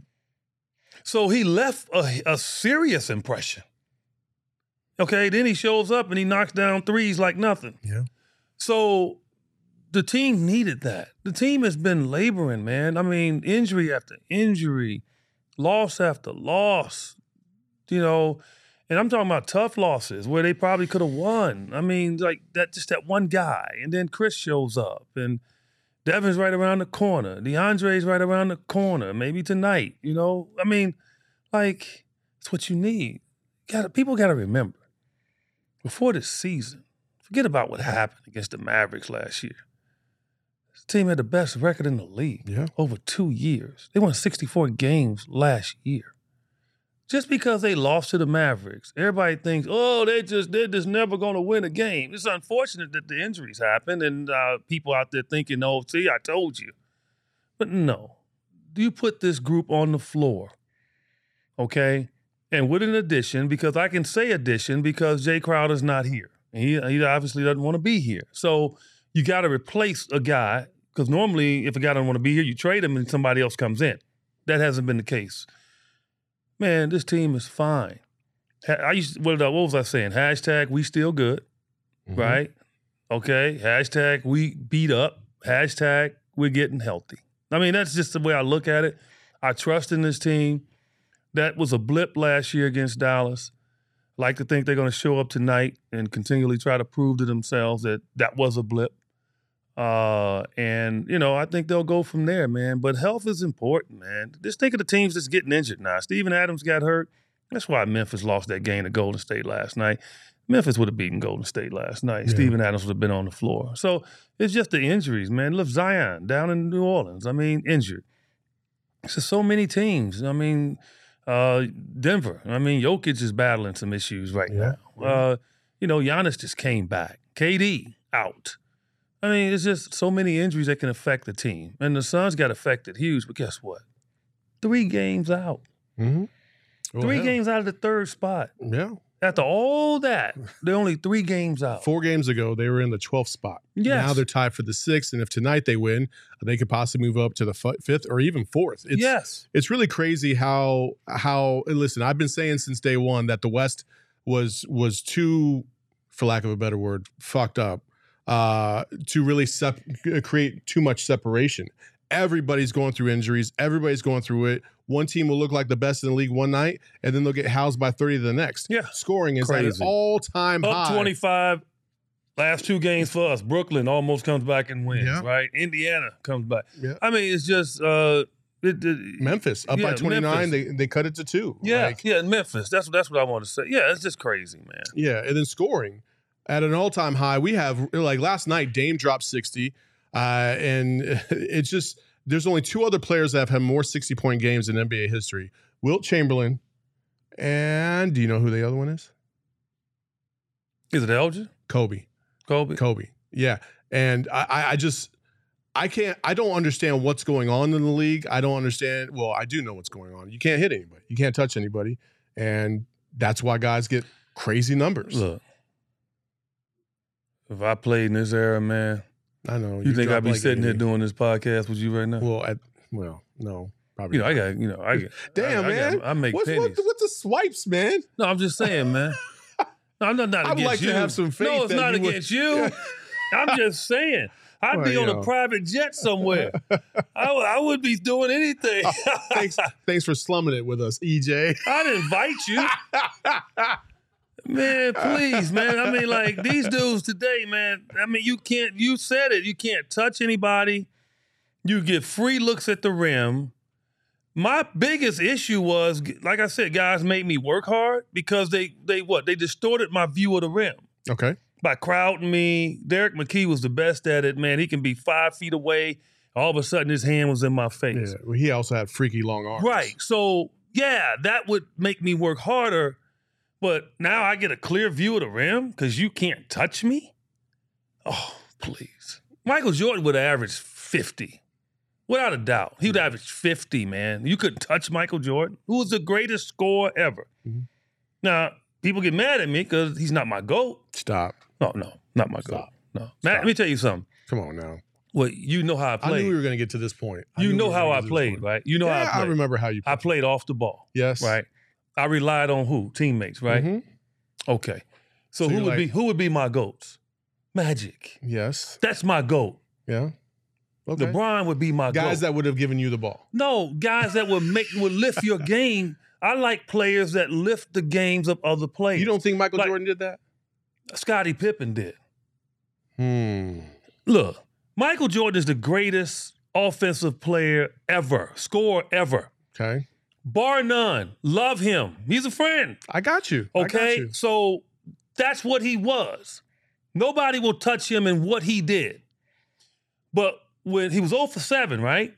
So he left a serious impression. Okay, then he shows up and he knocks down threes like nothing. Yeah. So the team needed that. The team has been laboring, man. I mean, injury after injury, loss after loss, you know, and I'm talking about tough losses where they probably could have won. I mean, like that one guy, and then Chris shows up, and Devin's right around the corner. DeAndre's right around the corner, maybe tonight, you know? I mean, like, it's what you need. People got to remember, before this season, forget about what happened against the Mavericks last year. This team had the best record in the league over 2 years. They won 64 games last year. Just because they lost to the Mavericks, everybody thinks, oh, they're just never going to win a game. It's unfortunate that the injuries happen and people out there thinking, oh, see, I told you. But no. Do you put this group on the floor, okay? And with an addition, because I can say addition because Jay Crowder's not here. He obviously doesn't want to be here. So you got to replace a guy, because normally if a guy doesn't want to be here, you trade him and somebody else comes in. That hasn't been the case. Man, this team is fine. What was I saying? Hashtag we still good, right? Okay. Hashtag we beat up. Hashtag we're getting healthy. I mean, that's just the way I look at it. I trust in this team. That was a blip last year against Dallas. I like to think they're going to show up tonight and continually try to prove to themselves that was a blip. And, you know, I think they'll go from there, man. But health is important, man. Just think of the teams that's getting injured now. Steven Adams got hurt. That's why Memphis lost that game to Golden State last night. Memphis would have beaten Golden State last night. Yeah. Steven Adams would have been on the floor. So it's just the injuries, man. Look, Zion down in New Orleans, I mean, injured. It's just so many teams. I mean, Denver. I mean, Jokic is battling some issues right now. You know, Giannis just came back. KD out. I mean, it's just so many injuries that can affect the team. And the Suns got affected huge, but guess what? 3 games out. Mm-hmm. Well, 3 games out of the 3rd spot. Yeah. After all that, they're only 3 games out. 4 games ago, they were in the 12th spot. Yes. Now they're tied for the 6th, and if tonight they win, they could possibly move up to the 5th or even 4th. It's really crazy how. Listen, I've been saying since day one that the West was too, for lack of a better word, fucked up to really create too much separation. Everybody's going through injuries. Everybody's going through it. One team will look like the best in the league one night, and then they'll get housed by 30 the next. Yeah. Scoring is at an all-time high. Up 25, last 2 games for us. Brooklyn almost comes back and wins, right? Indiana comes back. Yeah. I mean, it's just Memphis, up by 29, they cut it to 2. Yeah, Memphis. That's what I want to say. Yeah, it's just crazy, man. Yeah, and then scoring at an all-time high. We have, like last night, Dame dropped 60, and it's just – there's only 2 other players that have had more 60-point games in NBA history. Wilt Chamberlain, and do you know who the other one is? Is it Elgin? Kobe. Yeah. And I don't understand what's going on in the league. I don't understand. Well, I do know what's going on. You can't hit anybody. You can't touch anybody. And that's why guys get crazy numbers. Look, if I played in this era, man, I know. You think I'd be sitting here doing this podcast with you right now? Well, no, probably. I get. Damn, man. I make pennies. What's the swipes, man? No, I'm just saying, man. No, I'm not against you. I'd like to have some faith. No, it's not against you. I'm just saying. I'd be on a private jet somewhere. I would be doing anything. Thanks for slumming it with us, EJ. I'd invite you. Man, please, man. I mean, like, these dudes today, man, I mean, you said it, you can't touch anybody. You get free looks at the rim. My biggest issue was, like I said, guys made me work hard because they distorted my view of the rim. Okay. By crowding me. Derek McKee was the best at it, man. He can be 5 feet away. All of a sudden, his hand was in my face. Yeah, well, he also had freaky long arms. Right. So, yeah, that would make me work harder. But now I get a clear view of the rim because you can't touch me? Oh, please. Michael Jordan would have averaged 50. Without a doubt. He would average 50, man. You couldn't touch Michael Jordan, who was the greatest scorer ever. Mm-hmm. Now, people get mad at me because he's not my GOAT. Stop. No, not my GOAT. No. Matt, let me tell you something. Come on now. Well, you know how I played. I knew we were going to get to this point. You know how I played, right? You know how I played. I remember how you played. I played off the ball. Yes. Right? I relied on who? Teammates, right? Mm-hmm. Okay. So who would be my GOATs? Magic. Yes. That's my GOAT. Yeah. Okay. LeBron would be my guys GOAT. That would have given you the ball. No, guys that would lift your game. I like players that lift the games of other players. You don't think Michael Jordan did that? Scottie Pippen did. Look, Michael Jordan is the greatest offensive player ever, scorer ever. Okay. Bar none. Love him. He's a friend. I got you. Okay? I got you. So that's what he was. Nobody will touch him in what he did. But when he was 0 for 7, right?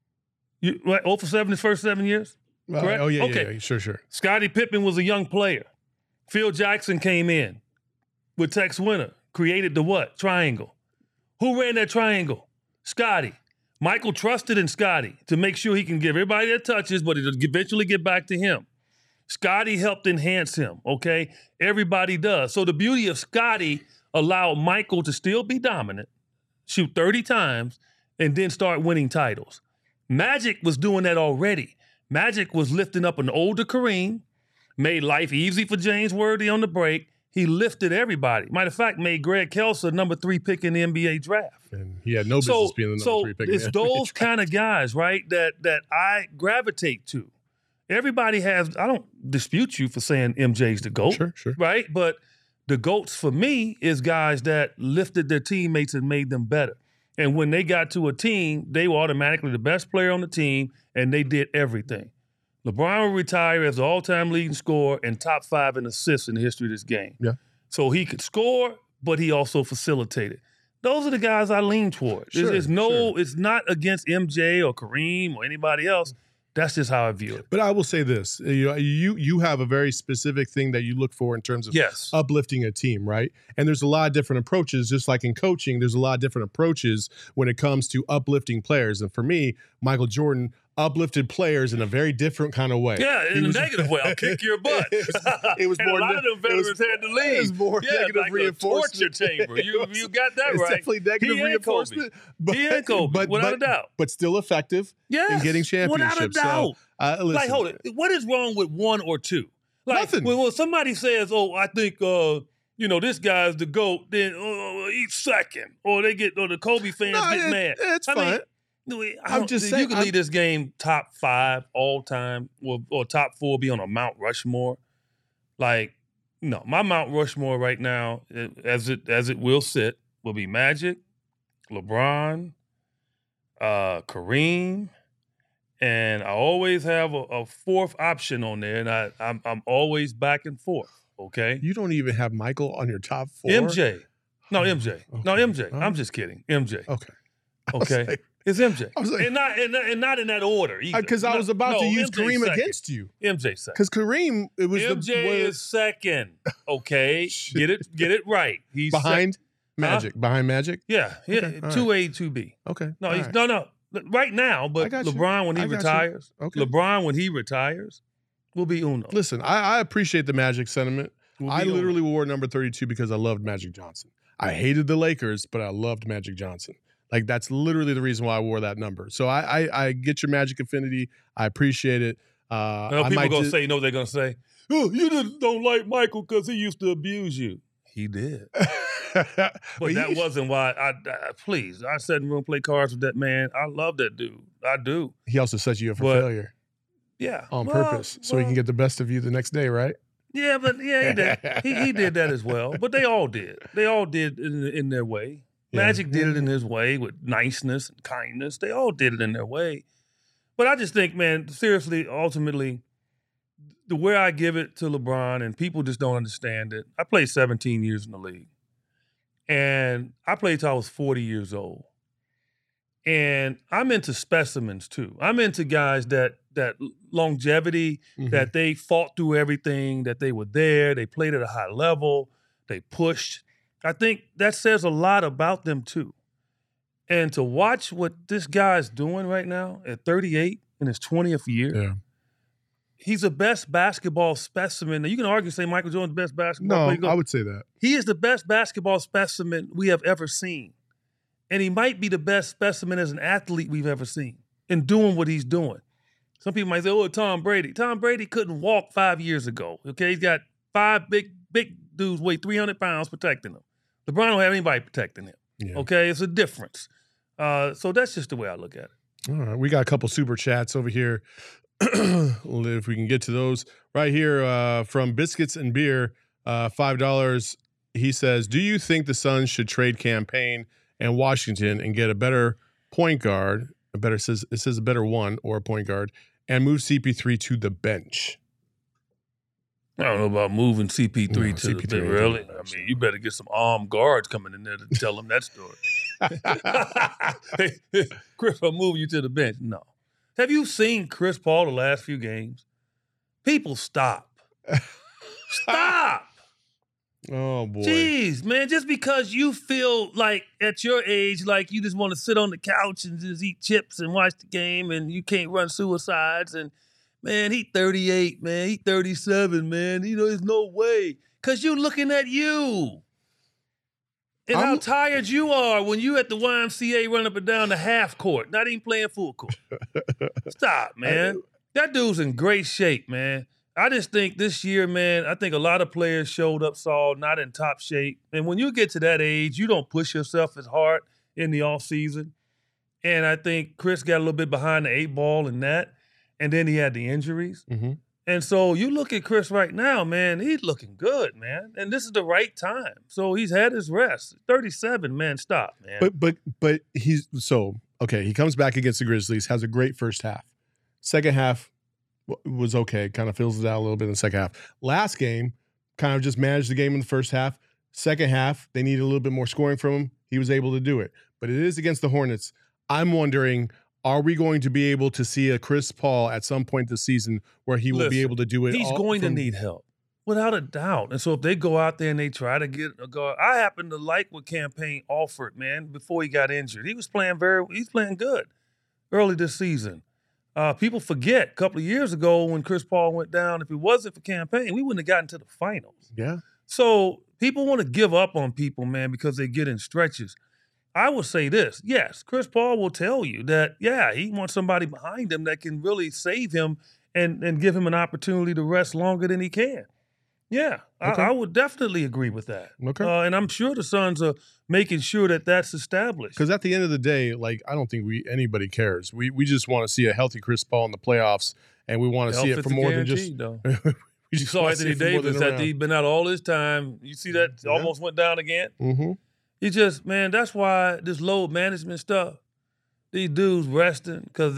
0 for 7 his first 7 years? Correct? Oh, yeah, okay. Yeah. Sure. Scottie Pippen was a young player. Phil Jackson came in with Tex Winter, created the what? Triangle. Who ran that triangle? Scottie. Michael trusted in Scottie to make sure he can give everybody that touches, but it'll eventually get back to him. Scottie helped enhance him, okay? Everybody does. So the beauty of Scottie allowed Michael to still be dominant, shoot 30 times, and then start winning titles. Magic was doing that already. Magic was lifting up an older Kareem, made life easy for James Worthy on the break. He lifted everybody. Matter of fact, made Greg Kelser number 3 pick in the NBA draft. And he had no business being the number 3 pick in the NBA draft. So it's those kind of guys, right, that I gravitate to. Everybody has, I don't dispute you for saying MJ's the GOAT. Sure. Right? But the GOATs for me is guys that lifted their teammates and made them better. And when they got to a team, they were automatically the best player on the team, and they did everything. LeBron will retire as the all-time leading scorer and top 5 in assists in the history of this game. Yeah. So he could score, but he also facilitated. Those are the guys I lean toward. It's not against MJ or Kareem or anybody else. That's just how I view it. But I will say this: you have a very specific thing that you look for in terms of uplifting a team, right? And there's a lot of different approaches. Just like in coaching, there's a lot of different approaches when it comes to uplifting players. And for me, Michael Jordan uplifted players in a very different kind of way. Yeah, in a negative way. I'll kick your butt. It was more. A lot of them veterans had to leave. It was more negative like reinforcement. A torture chamber. You got that right. It's definitely negative reinforcement. He and Kobe, without a doubt. But still effective in getting championships. Without a doubt. So, listen, like, hold it. What is wrong with 1 or 2? Like, nothing. When somebody says, "Oh, I think this guy's the GOAT," then he's second, or the Kobe fans get mad. It's fine. I'm just saying, you can lead this game top 5 all time, or top 4, be on a Mount Rushmore. Like, no, my Mount Rushmore right now, as it will sit, will be Magic, LeBron, Kareem, and I always have a 4th option on there, and I'm always back and forth. Okay, you don't even have Michael on your top 4. MJ, no MJ, okay. No MJ. I'm just kidding, MJ. Okay. It's MJ. I was like, and not in that order either. Because I was about to use MJ Kareem second. against you. MJ second. Because Kareem, it was MJ is second. Okay, get it right. He's behind Magic. Behind Magic. Yeah. Okay. 2A, 2B. Okay. No. Right now, but LeBron when he retires. Okay. LeBron when he retires will be uno. Listen, I appreciate the Magic sentiment. I literally wore number 32 because I loved Magic Johnson. I hated the Lakers, but I loved Magic Johnson. Like, that's literally the reason why I wore that number. So I get your Magic affinity. I appreciate it. People going to say, they're going to say, oh, you just don't like Michael because he used to abuse you. He did. But that wasn't why please, I sat in the room, play cards with that man. I love that dude. I do. He also set you up for failure. Yeah. On purpose. So he can get the best of you the next day, right? Yeah, but he did. He did that as well. But they all did. They all did in their way. Yeah. Magic did it in his way with niceness and kindness. They all did it in their way. But I just think, man, seriously, ultimately, the way I give it to LeBron, and people just don't understand it. I played 17 years in the league. And I played till I was 40 years old. And I'm into specimens too. I'm into guys that longevity, that they fought through everything, that they were there, they played at a high level, they pushed. I think that says a lot about them too. And to watch what this guy's doing right now at 38 in his 20th year, he's the best basketball specimen. Now, you can argue, say Michael Jordan's the best basketball player. No, I would say that. He is the best basketball specimen we have ever seen. And he might be the best specimen as an athlete we've ever seen in doing what he's doing. Some people might say, oh, Tom Brady. Tom Brady couldn't walk 5 years ago, okay? He's got 5 big dudes weigh 300 pounds protecting him. LeBron don't have anybody protecting him, okay? It's a difference. So that's just the way I look at it. All right, we got a couple super chats over here. If we can get to those. Right here from Biscuits and Beer, $5. He says, do you think the Suns should trade Campaign and Washington and get a better point guard, it says a better one or a point guard, and move CP3 to the bench? I don't know about moving CP3 to the bench, really. I mean, you better get some armed guards coming in there to tell them that story. Hey, Chris, I'm moving you to the bench. No. Have you seen Chris Paul the last few games? People stop. Stop. Oh, boy. Jeez, man, just because you feel like at your age, like you just want to sit on the couch and just eat chips and watch the game and you can't run suicides. And, man, he 38, man. He 37, man. You know, there's no way. Because you're looking at you. And how tired you are when you at the YMCA running up and down the half court, not even playing full court. Stop, man. That dude's in great shape, man. I just think this year, man, I think a lot of players showed up, Saul, not in top shape. And when you get to that age, you don't push yourself as hard in the offseason. And I think Chris got a little bit behind the 8 ball in that. And then he had the injuries. Mm-hmm. And so you look at Chris right now, man, he's looking good, man. And this is the right time. So he's had his rest. 37, man, stop, man. But he's okay, he comes back against the Grizzlies, has a great first half. Second half was okay, kind of fills it out a little bit in the second half. Last game, kind of just managed the game in the first half. Second half, they needed a little bit more scoring from him. He was able to do it. But it is against the Hornets. I'm wondering, are we going to be able to see a Chris Paul at some point this season where he will be able to do it? He's going to need help, without a doubt. And so if they go out there and they try to get a guard, I happen to like what Campaign offered, man, before he got injured. He was playing good early this season. People forget a couple of years ago when Chris Paul went down, if it wasn't for Campaign, we wouldn't have gotten to the finals. Yeah. So people want to give up on people, man, because they get in stretches. I will say this. Yes, Chris Paul will tell you that, yeah, he wants somebody behind him that can really save him and give him an opportunity to rest longer than he can. Yeah, okay. I would definitely agree with that. Okay. And I'm sure the Suns are making sure that that's established. Because at the end of the day, like, I don't think anybody cares. We just want to see a healthy Chris Paul in the playoffs, and we want to see it for more than just – You saw Anthony Davis after he'd been out all this time. You see that almost went down again? Mm-hmm. He just, man, that's why this load management stuff, these dudes resting because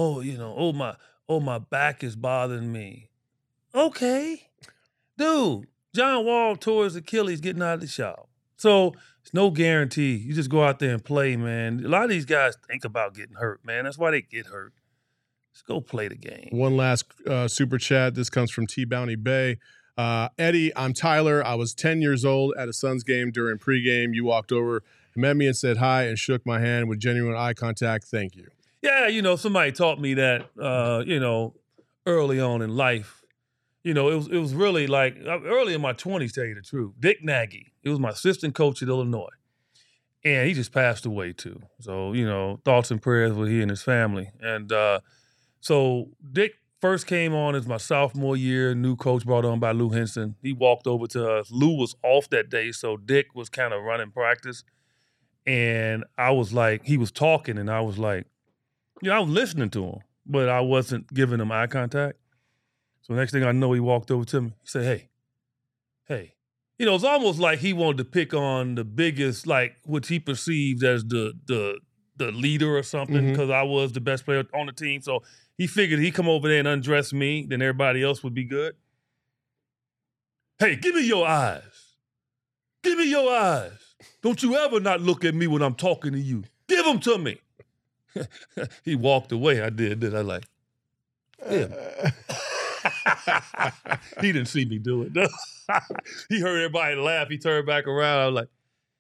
my back is bothering me. Okay. Dude, John Wall tore his Achilles getting out of the shower. So it's no guarantee. You just go out there and play, man. A lot of these guys think about getting hurt, man. That's why they get hurt. Just go play the game. One last super chat. This comes from T Bounty Bay. Eddie, I'm Tyler. I was 10 years old at a Suns game during pregame. You walked over, met me and said hi and shook my hand with genuine eye contact. Thank you. Yeah, somebody taught me that, early on in life. It was really like early in my 20s, tell you the truth. Dick Nagy, he was my assistant coach at Illinois. And he just passed away too. So, thoughts and prayers with he and his family. And so Dick first came on as my sophomore year, new coach brought on by Lou Henson. He walked over to us. Lou was off that day, so Dick was kind of running practice. And I was like, he was talking, and I was like, I was listening to him, but I wasn't giving him eye contact. So next thing I know, he walked over to me. He said, hey, hey, it's almost like he wanted to pick on the biggest, like, which he perceived as the leader or something, because I was the best player on the team. So he figured he'd come over there and undress me, then everybody else would be good. Hey, give me your eyes. Give me your eyes. Don't you ever not look at me when I'm talking to you. Give them to me. He walked away. I did. I like, yeah. He didn't see me do it. He heard everybody laugh. He turned back around. I was like,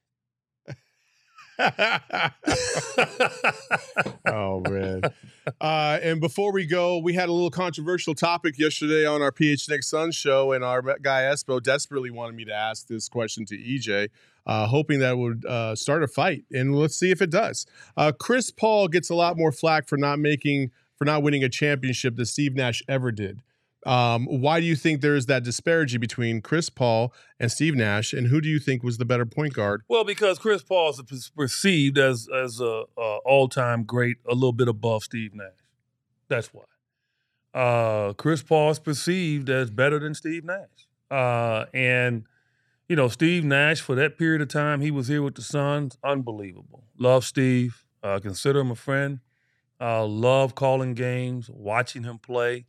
oh, man. And before we go, we had a little controversial topic yesterday on our PHNX Sun show, and our guy Espo desperately wanted me to ask this question to EJ, hoping that it would start a fight. And let's see if it does. Chris Paul gets a lot more flack for not winning a championship than Steve Nash ever did. Why do you think there is that disparity between Chris Paul and Steve Nash, and who do you think was the better point guard? Well, because Chris Paul is perceived as a all-time great, a little bit above Steve Nash. That's why. Chris Paul is perceived as better than Steve Nash. And Steve Nash, for that period of time he was here with the Suns, unbelievable. Love Steve. Consider him a friend. Love calling games, watching him play.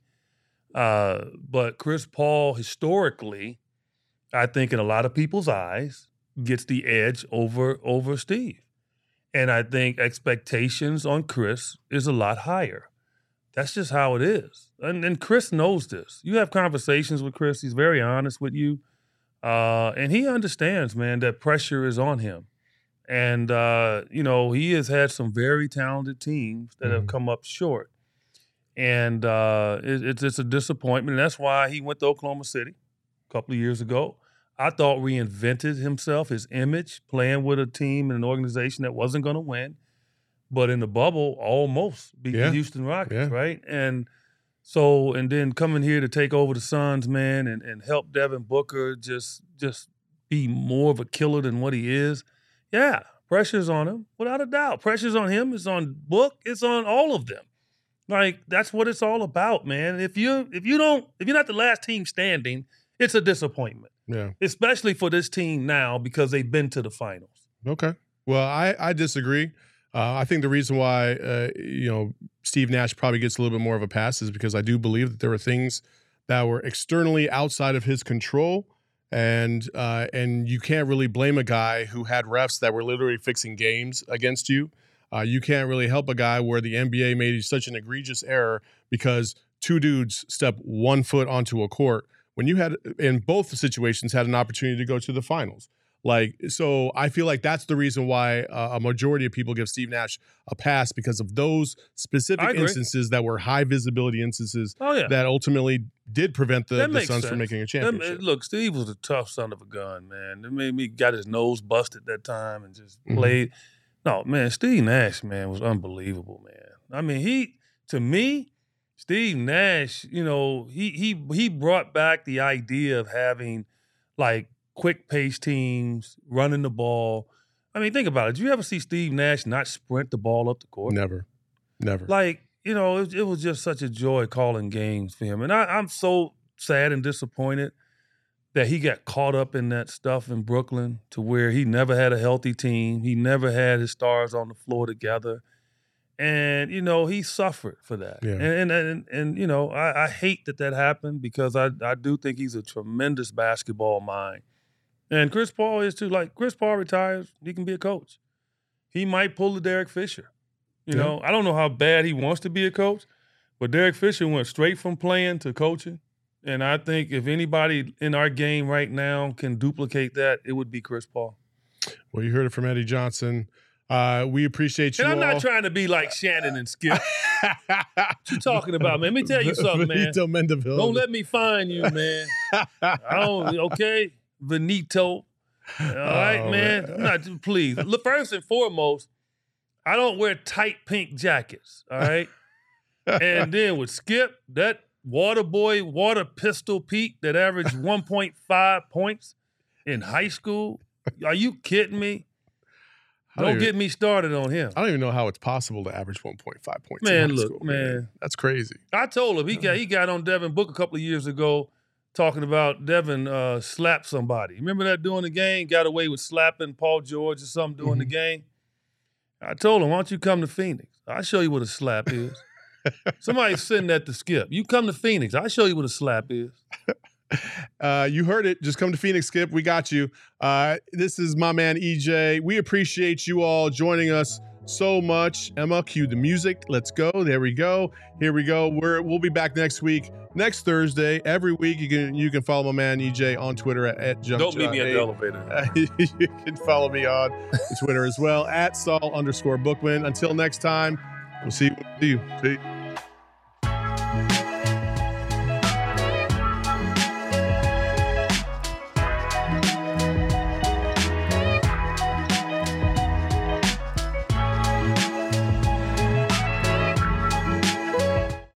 But Chris Paul, historically, I think in a lot of people's eyes, gets the edge over Steve. And I think expectations on Chris is a lot higher. That's just how it is. And Chris knows this. You have conversations with Chris. He's very honest with you. And he understands, man, that pressure is on him. And, he has had some very talented teams that have come up short. And it's a disappointment. And that's why he went to Oklahoma City a couple of years ago. I thought reinvented himself, his image, playing with a team and an organization that wasn't going to win. But in the bubble, almost beat the Houston Rockets, right? And then coming here to take over the Suns, man, and help Devin Booker just be more of a killer than what he is. Yeah, pressure's on him, without a doubt. Pressure's on him. It's on Book. It's on all of them. Like, that's what it's all about, man. If you're not the last team standing, it's a disappointment. Yeah. Especially for this team now because they've been to the finals. Okay. Well, I disagree. I think the reason why Steve Nash probably gets a little bit more of a pass is because I do believe that there were things that were externally outside of his control, and you can't really blame a guy who had refs that were literally fixing games against you. You can't really help a guy where the NBA made such an egregious error because two dudes stepped 1 foot onto a court when you had, in both situations, had an opportunity to go to the finals. So I feel like that's the reason why a majority of people give Steve Nash a pass, because of those specific instances that were high visibility instances that ultimately did prevent the Suns from making a championship. Look, Steve was a tough son of a gun, man. It made me got his nose busted that time and just played. No, man, Steve Nash, man, was unbelievable, man. I mean, to me, Steve Nash, he brought back the idea of having, like, quick pace teams, running the ball. I mean, think about it. Did you ever see Steve Nash not sprint the ball up the court? Never. Like, it was just such a joy calling games for him. And I'm so sad and disappointed that he got caught up in that stuff in Brooklyn to where he never had a healthy team. He never had his stars on the floor together. And, he suffered for that. Yeah. And I hate that happened because I do think he's a tremendous basketball mind. And Chris Paul is too. Like, Chris Paul retires, he can be a coach. He might pull the Derek Fisher. I don't know how bad he wants to be a coach, but Derek Fisher went straight from playing to coaching. And I think if anybody in our game right now can duplicate that, it would be Chris Paul. Well, you heard it from Eddie Johnson. We appreciate you all. And I'm not trying to be like Shannon and Skip. What you talking about, man? Let me tell you something, man. Benito Mendeville. Don't let me find you, man. Okay? Benito. All right, man? Please. Look, first and foremost, I don't wear tight pink jackets, all right? And then with Skip, that water pistol Pete that averaged 1.5 points in high school. Are you kidding me? Don't get me started on him. I don't even know how it's possible to average 1.5 points in high look, school. Man. That's crazy. I told him he got on Devin Booker a couple of years ago, talking about Devin slapped somebody. Remember that during the game? Got away with slapping Paul George or something during the game? I told him, why don't you come to Phoenix? I'll show you what a slap is. Somebody's sitting at the Skip. You come to Phoenix. I'll show you what a slap is. You heard it. Just come to Phoenix, Skip. We got you. This is my man, EJ. We appreciate you all joining us so much. Emma, cue the music. Let's go. There we go. Here we go. We'll be back next week. Next Thursday, every week, you can follow my man EJ on Twitter at Jump. Don't meet me at the elevator. You can follow me on Twitter as well at Saul_Bookman. Until next time, we'll see you. See you.